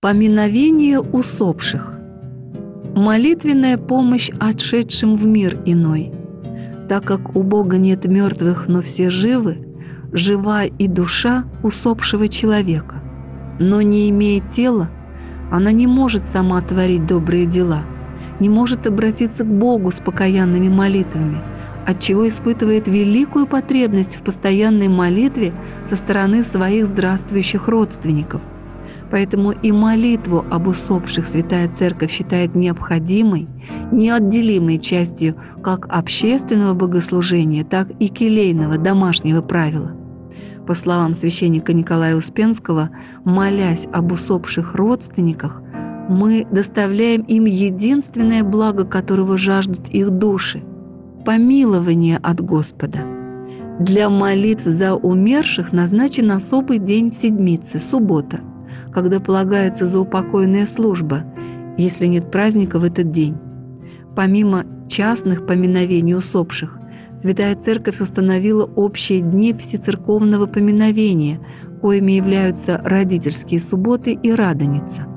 Поминовение усопших. Молитвенная помощь отшедшим в мир иной. Так как у Бога нет мертвых, но все живы, жива и душа усопшего человека. Но не имея тела, она не может сама творить добрые дела, не может обратиться к Богу с покаянными молитвами, отчего испытывает великую потребность в постоянной молитве со стороны своих здравствующих родственников. Поэтому и молитву об усопших Святая Церковь считает необходимой, неотделимой частью как общественного богослужения, так и келейного домашнего правила. По словам священника Николая Успенского, молясь об усопших родственниках, мы доставляем им единственное благо, которого жаждут их души – помилование от Господа. Для молитв за умерших назначен особый день в седмице – суббота, когда полагается заупокойная служба, если нет праздника в этот день. Помимо частных поминовений усопших, Святая Церковь установила общие дни всецерковного поминовения, коими являются родительские субботы и Радоница.